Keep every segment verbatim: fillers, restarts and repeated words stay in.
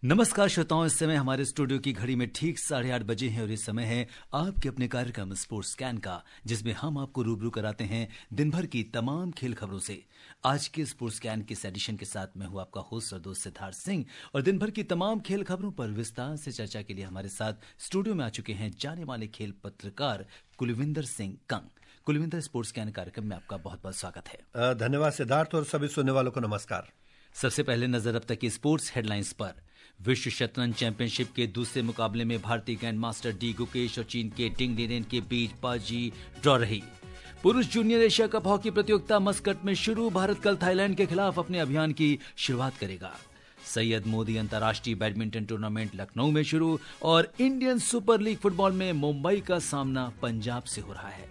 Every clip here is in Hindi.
नमस्कार श्रोताओं, इस समय हमारे स्टूडियो की घड़ी में ठीक साढ़े आठ बजे हैं और इस समय है आपके अपने कार्यक्रम स्पोर्ट्स स्कैन का, जिसमें हम आपको रूबरू कराते हैं दिन भर की तमाम खेल खबरों से। आज के स्पोर्ट्स स्कैन के इस एडिशन के साथ मैं हूं आपका होस्ट और दोस्त सिद्धार्थ सिंह और दिन भर की तमाम खेल खबरों पर विस्तार से चर्चा के लिए हमारे साथ स्टूडियो में आ चुके हैं जाने माने खेल पत्रकार कुलविंदर सिंह कंग। कुलविंदर, स्पोर्ट्स स्कैन कार्यक्रम में आपका बहुत बहुत स्वागत है। धन्यवाद सिद्धार्थ और सभी सुनने वालों को नमस्कार। सबसे पहले नजर अब तक की स्पोर्ट्स हेडलाइंस पर। विश्व शतरंज चैंपियनशिप के दूसरे मुकाबले में भारतीय ग्रैंड मास्टर डी गुकेश और चीन के टिंग लिनेन के बीच बाजी ड्रॉ रही। पुरुष जूनियर एशिया कप हॉकी प्रतियोगिता मस्कट में शुरू। भारत कल थाईलैंड के खिलाफ अपने अभियान की शुरुआत करेगा। सैयद मोदी अंतर्राष्ट्रीय बैडमिंटन टूर्नामेंट लखनऊ में शुरू और इंडियन सुपर लीग फुटबॉल में मुंबई का सामना पंजाब से हो रहा है।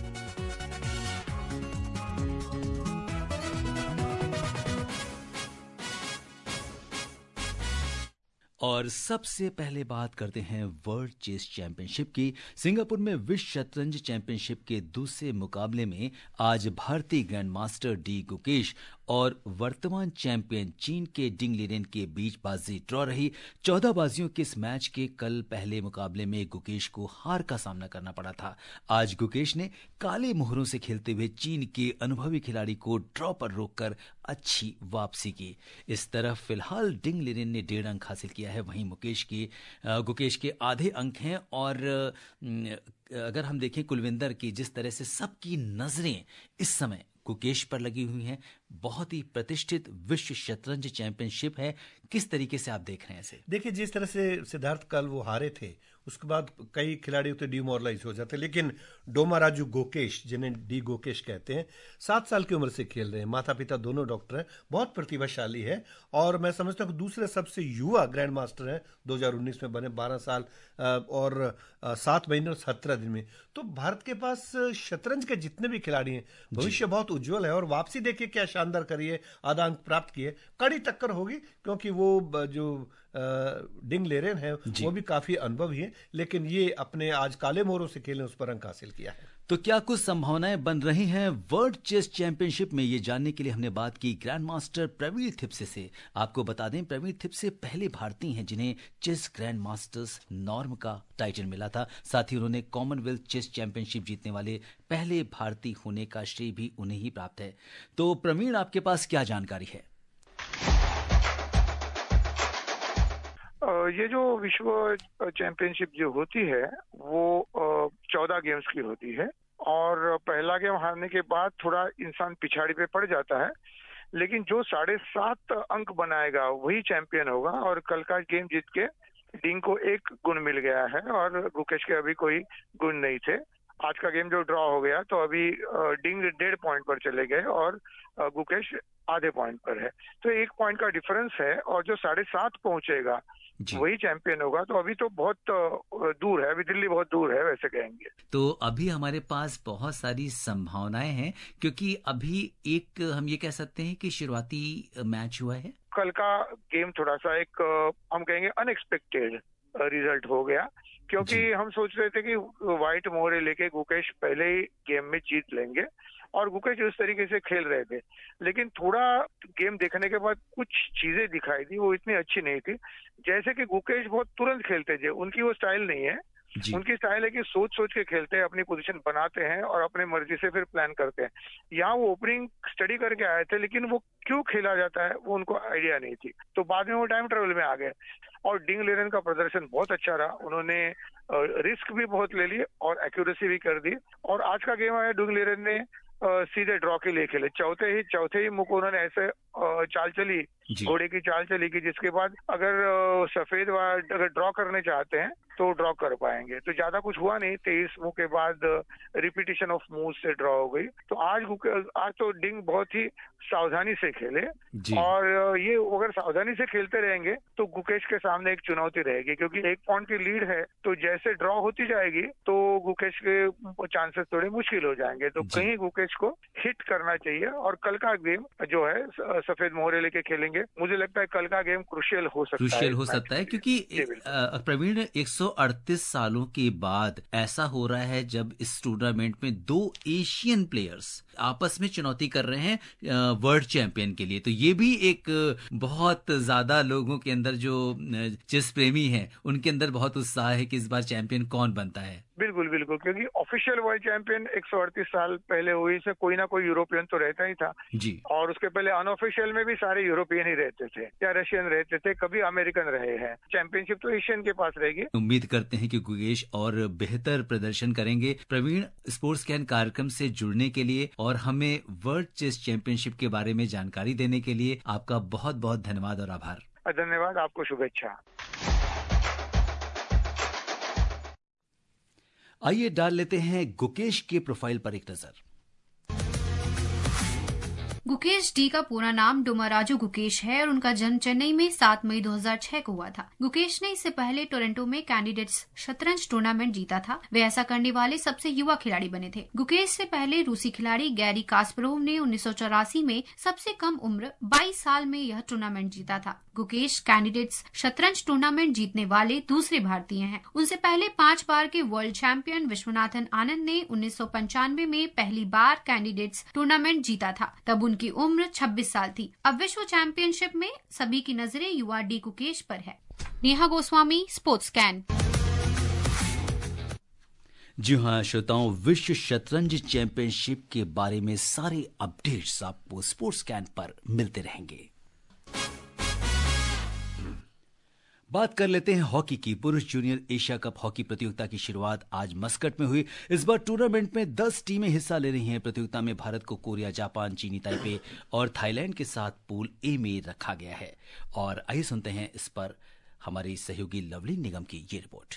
और सबसे पहले बात करते हैं वर्ल्ड चेस चैंपियनशिप की। सिंगापुर में विश्व शतरंज चैंपियनशिप के दूसरे मुकाबले में आज भारतीय ग्रैंड मास्टर डी गुकेश और वर्तमान चैंपियन चीन के डिंग लिनेन के बीच बाजी ड्रॉ रही। चौदह बाजियों के इस मैच के कल पहले मुकाबले में गुकेश को हार का सामना करना पड़ा था। आज गुकेश ने काले मोहरों से खेलते हुए चीन के अनुभवी खिलाड़ी को ड्रॉ पर रोककर अच्छी वापसी की। इस तरफ फिलहाल डिंग लिनेन ने डेढ़ अंक हासिल किया है, वहीं मुकेश के गुकेश के आधे अंक हैं। और अगर हम देखें कुलविंदर की, जिस तरह से सबकी नजरें इस समय गुकेश पर लगी हुई हैं, बहुत ही प्रतिष्ठित विश्व शतरंज चैंपियनशिप है, किस तरीके से आप देख रहे हैं इसे? देखिए, जिस तरह से सिद्धार्थ कल वो हारे थे, उसके बाद कई खिलाड़ी तो डिमोरलाइज हो जाते, लेकिन डोमाराजू गुकेश, जिन्हें डी गुकेश कहते हैं, सात साल की उम्र से खेल रहे हैं। माता पिता दोनों डॉक्टर हैं, बहुत प्रतिभाशाली है और मैं समझता हूँ दूसरे सबसे युवा ग्रैंड मास्टर हैं। दो हज़ार उन्नीस में बने, बारह साल और सात महीने और सत्रह दिन में। तो भारत के पास शतरंज के जितने भी खिलाड़ी हैं, भविष्य बहुत उज्जवल है। और वापसी देखिए क्या शानदार करिए, आधा अंक प्राप्त किए। कड़ी टक्कर होगी क्योंकि वो जो डिंग लिनेन है वो भी काफी अनुभवी है, लेकिन ये अपने आज काले मोहरों से खेलने उस पर अंक हासिल किया है। तो क्या कुछ संभावनाएं बन रही हैं वर्ल्ड चेस चैंपियनशिप में? ये जानने के लिए हमने बात की ग्रैंड मास्टर प्रवीण थिप्से से। आपको बता दें, प्रवीण थिप्से पहले भारतीय हैं जिन्हें चेस ग्रैंड मास्टर्स नॉर्म का टाइटल मिला था। साथ ही उन्होंने कॉमनवेल्थ चेस चैंपियनशिप जीतने वाले पहले भारतीय होने का श्रेय भी उन्हें ही प्राप्त है। तो प्रवीण, आपके पास क्या जानकारी है? ये जो विश्व चैंपियनशिप जो होती है वो चौदह गेम्स की होती है और पहला गेम हारने के बाद थोड़ा इंसान पिछाड़ी पे पड़ जाता है, लेकिन जो साढ़े सात अंक बनाएगा वही चैंपियन होगा। और कल का गेम जीत के डिंग को एक गुण मिल गया है और गुकेश के अभी कोई गुण नहीं थे। आज का गेम जो ड्रॉ हो गया तो अभी डिंग डेढ़ पॉइंट पर चले गए और गुकेश आधे पॉइंट पर है, तो एक पॉइंट का डिफरेंस है। और जो साढ़े सात पहुंचेगा वही चैंपियन होगा। तो अभी तो बहुत दूर है, अभी दिल्ली बहुत दूर है वैसे कहेंगे। तो अभी हमारे पास बहुत सारी संभावनाएं हैं, क्योंकि अभी एक हम ये कह सकते हैं कि शुरुआती मैच हुआ है। कल का गेम थोड़ा सा एक हम कहेंगे अनएक्सपेक्टेड रिजल्ट हो गया, क्योंकि हम सोच रहे थे कि व्हाइट मोहरे लेके गुकेश पहले ही गेम में जीत लेंगे और गुकेश उस तरीके से खेल रहे थे। लेकिन थोड़ा गेम देखने के बाद कुछ चीजें दिखाई दी, वो इतनी अच्छी नहीं थी। जैसे कि गुकेश बहुत तुरंत खेलते थे, उनकी वो स्टाइल नहीं है। उनकी स्टाइल है कि सोच सोच के खेलते हैं, अपनी पोजीशन बनाते हैं और अपने मर्जी से फिर प्लान करते हैं। यहाँ वो ओपनिंग स्टडी करके आए थे, लेकिन वो क्यों खेला जाता है वो उनको आइडिया नहीं थी। तो बाद में वो टाइम ट्रेवल में आ गए और डिंग लिनेन का प्रदर्शन बहुत अच्छा रहा। उन्होंने रिस्क भी बहुत ले ली और एक्यूरेसी भी कर दी। और आज का गेम आया, डिंग लिनेन ने सीधे ड्रॉ के लिए खेले। चौथे ही चौथे ही मुख उन्होंने ऐसे चाल चली, घोड़े की चाल चली कि जिसके बाद अगर सफेद अगर ड्रॉ करने चाहते हैं तो ड्रॉ कर पाएंगे। तो ज्यादा कुछ हुआ नहीं, तेईस मुंह के बाद रिपीटिशन ऑफ मूव से ड्रॉ हो गई। तो आज आज तो डिंग बहुत ही सावधानी से खेले और ये अगर सावधानी से खेलते रहेंगे तो गुकेश के सामने एक चुनौती रहेगी, क्योंकि एक पॉइंट की लीड है। तो जैसे ड्रॉ होती जाएगी तो गुकेश के चांसेस थोड़े मुश्किल हो जाएंगे। तो कहीं गुकेश को हिट करना चाहिए और कल का गेम जो है सफेद मोहरे लेके खेलेंगे। मुझे लगता है कल का गेम क्रुशियल हो सकता है। क्रुशियल हो सकता है क्योंकि प्रवीण एक सौ अड़तीस सालों के बाद ऐसा हो रहा है जब इस टूर्नामेंट में दो एशियन प्लेयर्स आपस में चुनौती कर रहे हैं वर्ल्ड चैंपियन के लिए। तो ये भी एक बहुत ज्यादा लोगों के अंदर जो चेस प्रेमी हैं उनके अंदर बहुत उत्साह है कि इस बार चैंपियन कौन बनता है। बिल्कुल बिल्कुल, क्योंकि ऑफिशियल वर्ल्ड चैंपियन एक सौ अड़तीस साल पहले हुई से कोई ना कोई यूरोपियन तो रहता ही था जी, और उसके पहले अनऑफिशियल में भी सारे यूरोपियन ही रहते थे या रशियन रहते थे, कभी अमेरिकन रहे हैं। चैंपियनशिप तो एशियन के पास रहेगी। उम्मीद करते हैं कि गुकेश और बेहतर प्रदर्शन करेंगे। प्रवीण, स्पोर्ट्स कैन कार्यक्रम से जुड़ने के लिए और हमें वर्ल्ड चेस चैंपियनशिप के बारे में जानकारी देने के लिए आपका बहुत बहुत धन्यवाद और आभार। धन्यवाद, आपको शुभेच्छा। आइए डाल लेते हैं गुकेश के प्रोफाइल पर एक नजर। गुकेश डी का पूरा नाम डोमाराजू गुकेश है और उनका जन्म चेन्नई में सात मई दो हज़ार छह को हुआ था। गुकेश ने इससे पहले टोरंटो में कैंडिडेट्स शतरंज टूर्नामेंट जीता था। वे ऐसा करने वाले सबसे युवा खिलाड़ी बने थे। गुकेश से पहले रूसी खिलाड़ी गैरी कास्परोव ने उन्नीस सौ चौरासी में सबसे कम उम्र बाईस साल में यह टूर्नामेंट जीता था। गुकेश कैंडिडेट्स शतरंज टूर्नामेंट जीतने वाले दूसरे भारतीय हैं। उनसे पहले पांच बार के वर्ल्ड चैंपियन विश्वनाथन आनंद ने उन्नीस सौ पंचानवे में पहली बार कैंडिडेट्स टूर्नामेंट जीता था। तब उनकी उम्र छब्बीस साल थी। अब विश्व चैंपियनशिप में सभी की नजरें युवा डी गुकेश पर है। Neha Goswami, sports can. जी हाँ श्रोताओं, विश्व शतरंज चैंपियनशिप के बारे में सारे अपडेट्स आपको स्पोर्ट्स कैन पर मिलते रहेंगे। बात कर लेते हैं हॉकी की। पुरुष जूनियर एशिया कप हॉकी प्रतियोगिता की शुरुआत आज मस्कट में हुई। इस बार टूर्नामेंट में दस टीमें हिस्सा ले रही हैं। प्रतियोगिता में भारत को कोरिया, जापान, चीनी ताइपे और थाईलैंड के साथ पूल ए में रखा गया है। और आइए सुनते हैं इस पर हमारी सहयोगी लवली निगम की ये रिपोर्ट।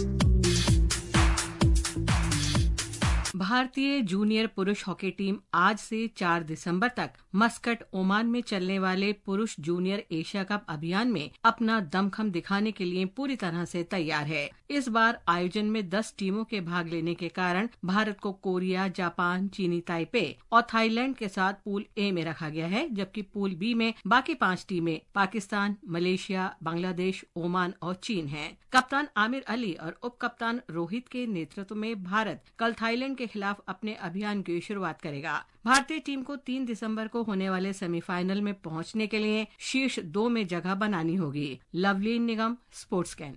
भारतीय जूनियर पुरुष हॉकी टीम आज से चार दिसंबर तक मस्कट, ओमान में चलने वाले पुरुष जूनियर एशिया कप अभियान में अपना दमखम दिखाने के लिए पूरी तरह से तैयार है। इस बार आयोजन में दस टीमों के भाग लेने के कारण भारत को कोरिया, जापान, चीनी ताइपे और थाईलैंड के साथ पूल ए में रखा गया है, जबकि पूल बी में बाकी पांच टीमें पाकिस्तान, मलेशिया, बांग्लादेश, ओमान और चीन हैं। कप्तान आमिर अली और उप कप्तान रोहित के नेतृत्व में भारत कल थाईलैंड के खिलाफ अपने अभियान की शुरुआत करेगा। भारतीय टीम को तीन दिसंबर को होने वाले सेमीफाइनल में पहुंचने के लिए शीर्ष दो में जगह बनानी होगी। Lovely Nigam, sports can.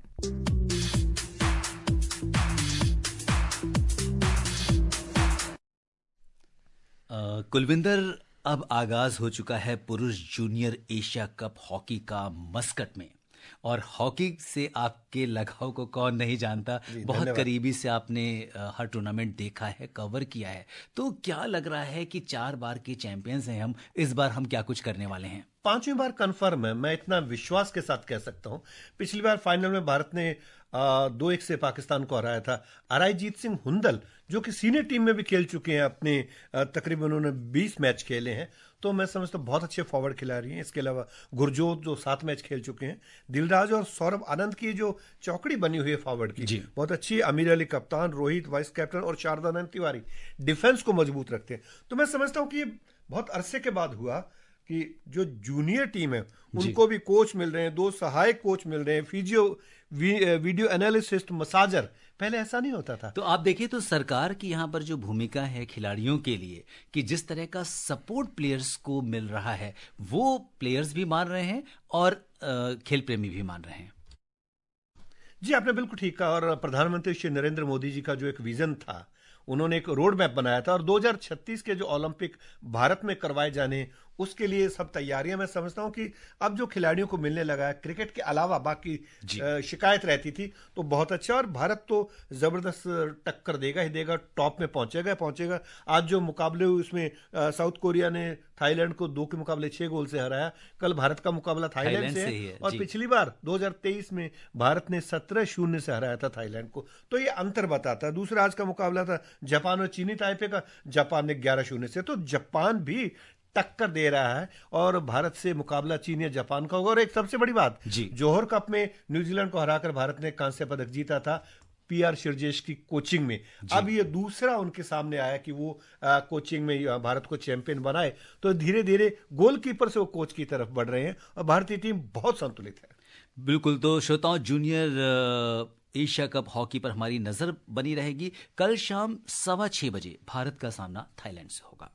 कुलविंदर, अब आगाज हो चुका है पुरुष जूनियर एशिया कप हॉकी का मस्कट में। और हॉकी से आपके लगाव को कौन नहीं जानता। बहुत करीबी से आपने हर टूर्नामेंट देखा है, कवर किया है। तो क्या लग रहा है कि चार बार के चैंपियंस हैं हम, इस बार हम क्या कुछ करने वाले हैं? पांचवी बार कंफर्म है, मैं इतना विश्वास के साथ कह सकता हूं। पिछली बार फाइनल में भारत ने आ, दो एक से पाकिस्तान को हराया था। अरायजीत सिंह हुंदल जो कि सीनियर टीम में भी खेल चुके हैं, अपने तकरीबन उन्होंने बीस मैच खेले हैं, तो मैं समझता हूं बहुत अच्छे फॉरवर्ड खिलाड़ी हैं। इसके अलावा गुरजोत जो सात मैच खेल चुके हैं, दिलराज और सौरभ आनंद की जो चौकड़ी बनी हुई है फॉरवर्ड की बहुत अच्छी। अमीर अली कप्तान, रोहित वाइस कैप्टन और शारदानंद तिवारी डिफेंस को मजबूत रखते हैं। तो मैं समझता हूं कि ये बहुत अरसे के बाद हुआ कि जो जूनियर टीम है उनको भी कोच मिल रहे हैं, दो सहायक कोच मिल रहे हैं, फिजियो वी, वीडियो एनालिसिस्ट, मसाजर। पहले ऐसा नहीं होता था। तो आप देखिए तो सरकार की यहाँ पर जो भूमिका है खिलाड़ियों के लिए, कि जिस तरह का सपोर्ट प्लेयर्स को मिल रहा है वो प्लेयर्स भी मान रहे हैं और खेल प्रेमी भी मान रहे हैं। जी आपने बिल्कुल ठीक कहा। और प्रधानमंत्री श्री नरेंद्र मोदी जी का जो एक विजन था, उन्होंने एक रोड मैप बनाया था और दो हज़ार छत्तीस के जो ओलंपिक भारत में करवाए जाने उसके लिए सब तैयारियां, मैं समझता हूं कि अब जो खिलाड़ियों को मिलने लगा है, क्रिकेट के अलावा बाकी शिकायत रहती थी, तो बहुत अच्छा। और भारत तो जबरदस्त टक्कर देगा ही देगा, टॉप में पहुंचेगा पहुंचेगा। आज जो मुकाबले हुए उसमें साउथ कोरिया ने थाईलैंड को दो के मुकाबले छह गोल से हराया। कल भारत का मुकाबला थाईलैंड से है और पिछली बार दो हज़ार तेईस में भारत ने सत्रह शून्य से हराया था थाईलैंड को। तो ये अंतर बताता है। दूसरा आज का मुकाबला था जापान और चीनी ताइपे का, जापान ने ग्यारह शून्य से, तो जापान भी टक्कर दे रहा है और भारत से मुकाबला चीन या जापान का होगा। और एक सबसे बड़ी बात, जोहर कप में न्यूजीलैंड को हराकर भारत ने कांस्य पदक जीता था। पी आर शिरजेश की कोचिंग में। अब ये दूसरा उनके सामने आया कि वो आ, कोचिंग में भारत को चैंपियन बनाए, तो धीरे धीरे गोलकीपर से वो कोच की तरफ बढ़ रहे हैं और भारतीय टीम बहुत संतुलित है। बिल्कुल। तो श्रोताओं, जूनियर एशिया कप हॉकी पर हमारी नजर बनी रहेगी। कल शाम सवा छह बजे भारत का सामना थाईलैंड से होगा।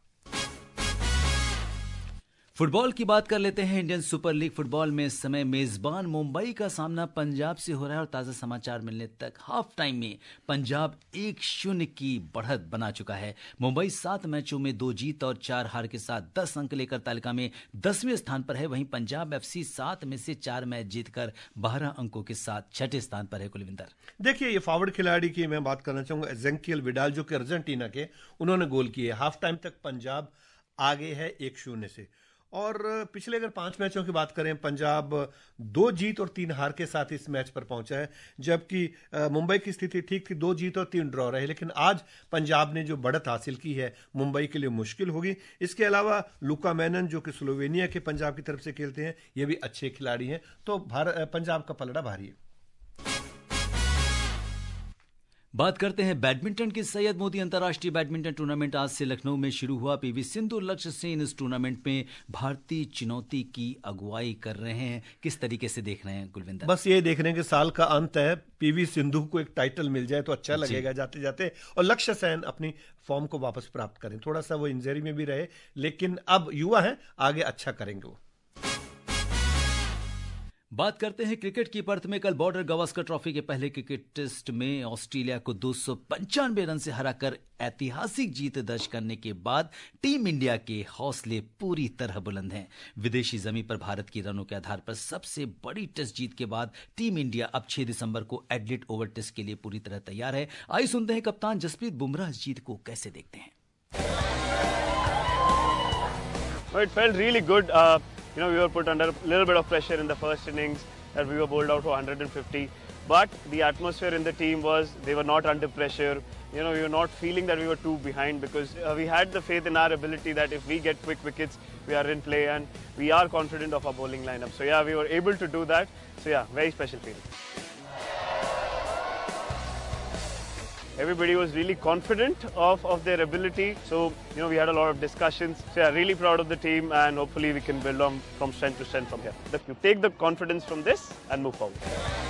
फुटबॉल की बात कर लेते हैं। इंडियन सुपर लीग फुटबॉल में इस समय मेजबान मुंबई का सामना पंजाब से हो रहा है और ताजा समाचार मिलने तक हाफ टाइम में पंजाब एक शून्य की बढ़त बना चुका है। मुंबई सात मैचों में दो जीत और चार हार के साथ दस अंक लेकर तालिका में दसवें स्थान पर है। वहीं पंजाब एफसी सात में से चार मैच जीतकर बारह अंकों के साथ छठे स्थान पर है। कुलविंदर, देखिए, ये फॉरवर्ड खिलाड़ी की मैं बात करना चाहूंगा, एजेंकियल विडाल, जो कि अर्जेंटीना के, उन्होंने गोल किए। हाफ टाइम तक पंजाब आगे है एक शून्य से। और पिछले अगर पांच मैचों की बात करें, पंजाब दो जीत और तीन हार के साथ इस मैच पर पहुंचा है, जबकि मुंबई की स्थिति ठीक थी, दो जीत और तीन ड्रॉ रहे। लेकिन आज पंजाब ने जो बढ़त हासिल की है, मुंबई के लिए मुश्किल होगी। इसके अलावा लुका मैनन, जो कि स्लोवेनिया के पंजाब की तरफ से खेलते हैं, ये भी अच्छे खिलाड़ी हैं। तो भारत पंजाब का पलड़ा भारी है। बात करते हैं बैडमिंटन की। सैयद मोदी अंतर्राष्ट्रीय बैडमिंटन टूर्नामेंट आज से लखनऊ में शुरू हुआ। पीवी सिंधु, लक्ष्य सेन इस टूर्नामेंट में भारतीय चुनौती की अगुवाई कर रहे हैं। किस तरीके से देख रहे हैं कुलविंदर? बस ये देख रहे हैं कि साल का अंत है, पीवी सिंधु को एक टाइटल मिल जाए तो अच्छा लगेगा जाते जाते, और लक्ष्य सेन अपनी फॉर्म को वापस प्राप्त करें। थोड़ा सा वो इंजरी में भी रहे, लेकिन अब युवा है, आगे अच्छा करेंगे वो। बात करते हैं क्रिकेट की। पर्थ में कल बॉर्डर गावस्कर ट्रॉफी के पहले क्रिकेट टेस्ट में ऑस्ट्रेलिया को दो सौ पंचानवे रन से हराकर ऐतिहासिक जीत दर्ज करने के बाद टीम इंडिया के हौसले पूरी तरह बुलंद हैं। विदेशी जमीन पर भारत की रनों के आधार पर सबसे बड़ी टेस्ट जीत के बाद टीम इंडिया अब छह दिसंबर को एडिलेड ओवल टेस्ट के लिए पूरी तरह तैयार है। आइए सुनते हैं कप्तान जसप्रीत बुमराह इस जीत को कैसे देखते हैं। It felt really good. Uh... You know, we were put under a little bit of pressure in the first innings that we were bowled out for one hundred fifty. But the atmosphere in the team was, they were not under pressure. You know, we were not feeling that we were too behind, because uh, we had the faith in our ability that if we get quick wickets, we are in play, and we are confident of our bowling lineup. So yeah, we were able to do that. So yeah, very special feeling. Everybody was really confident of, of their ability. So, you know, we had a lot of discussions. So, yeah, really proud of the team, and hopefully we can build on from strength to strength from here. You take the confidence from this and move forward.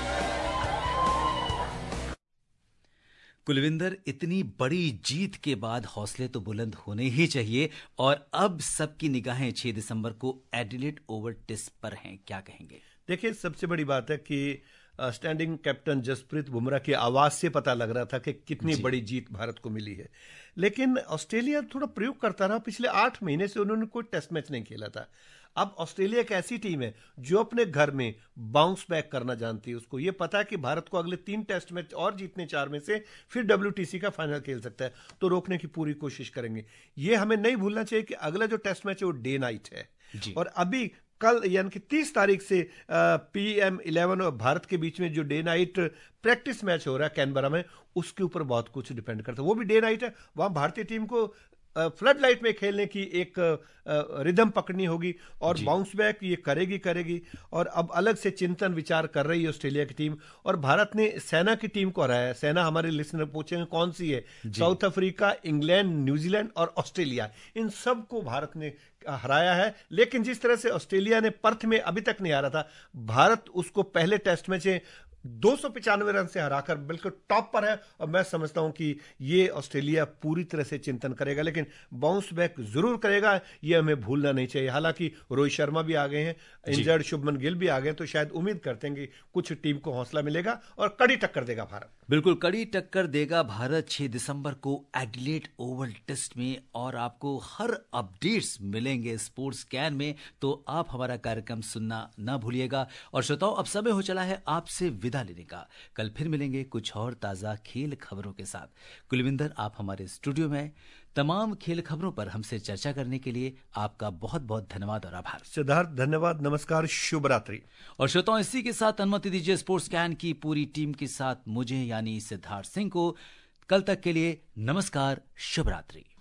Kulwinder, इतनी बड़ी जीत के बाद हौसले तो बुलंद होने ही चाहिए, और अब सबकी निगाहें छह दिसंबर को एडिलेड ओवल टेस्ट पर हैं। क्या कहेंगे? देखिए, सबसे बड़ी बात है कि स्टैंडिंग कैप्टन जसप्रीत बुमराह की आवाज से पता लग रहा था कि कितनी बड़ी जीत भारत को मिली है। लेकिन ऑस्ट्रेलिया थोड़ा प्रयोग करता रहा। पिछले आठ महीने से उन्होंने कोई टेस्ट मैच नहीं खेला था। अब ऑस्ट्रेलिया एक ऐसी टीम है जो अपने घर में बाउंस बैक करना जानती है। उसको ये पता है कि भारत को अगले तीन टेस्ट मैच और जीतने, चार में से फिर डब्ल्यूटीसी का फाइनल खेल सकता है, तो रोकने की पूरी कोशिश करेंगे। ये हमें नहीं भूलना चाहिए कि अगला जो टेस्ट मैच है वो डे नाइट है, और अभी कल यानी कि तीस तारीख से पी एम इलेवन और भारत के बीच में जो डे नाइट प्रैक्टिस मैच हो रहा है कैनबरा में, उसके ऊपर बहुत कुछ डिपेंड करता है। वो भी डे नाइट है, वहां भारतीय टीम को फ्लड लाइट में खेलने की एक रिदम पकड़नी होगी, और बाउंस बैक ये करेगी करेगी और अब अलग से चिंतन विचार कर रही है ऑस्ट्रेलिया की टीम। और भारत ने सेना की टीम को हराया है। सेना, हमारे लिसनर पूछेंगे कौन सी है? साउथ अफ्रीका, इंग्लैंड, न्यूजीलैंड और ऑस्ट्रेलिया, इन सब को भारत ने हराया है। लेकिन जिस तरह से ऑस्ट्रेलिया ने पर्थ में अभी तक नहीं हारा था, भारत उसको पहले टेस्ट मैच में दो सौ पिचानवे रन से हराकर बिल्कुल टॉप पर है। और मैं समझता हूं कि ये ऑस्ट्रेलिया पूरी तरह से चिंतन करेगा, लेकिन बाउंस बैक जरूर करेगा, ये हमें भूलना नहीं चाहिए। हालांकि रोहित शर्मा भी आ गए हैं, इंजर्ड शुभमन गिल भी आ गए, तो शायद उम्मीद करते हैं कि कुछ टीम को हौसला मिलेगा और कड़ी टक्कर देगा भारत। बिल्कुल कड़ी टक्कर देगा भारत छह दिसंबर को एडिलेड ओवल टेस्ट में, और आपको हर अपडेट्स मिलेंगे स्पोर्ट्स कैन में, तो आप हमारा कार्यक्रम सुनना ना भूलिएगा। और श्रोताओं, अब समय हो चला है आपसे विदा लेने का। कल फिर मिलेंगे कुछ और ताजा खेल खबरों के साथ। कुलविंदर, आप हमारे स्टूडियो में तमाम खेल खबरों पर हमसे चर्चा करने के लिए आपका बहुत बहुत धन्यवाद और आभार। सिद्धार्थ, धन्यवाद, नमस्कार, शुभ रात्रि। और श्रोताओं, इसी के साथ अनुमति दीजिए स्पोर्ट्स कैन की पूरी टीम के साथ मुझे यानी सिद्धार्थ सिंह को कल तक के लिए नमस्कार, शुभ रात्रि।